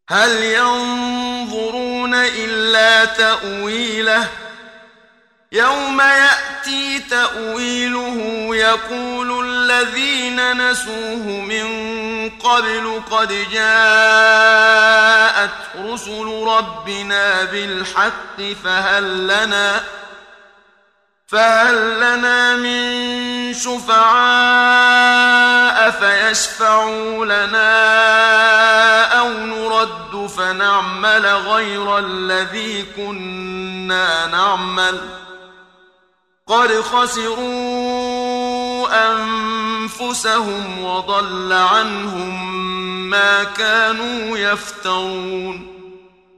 هل ينظرون إلا تأويله يوم يأتي تأويله يقول الذين نسوه من قبل قد جاءت رسل ربنا بالحق فهل لنا من شفعاء فيشفعوا لنا أو نرد فنعمل غير الذي كنا نعمل قد خسروا أنفسهم وضل عنهم ما كانوا يفترون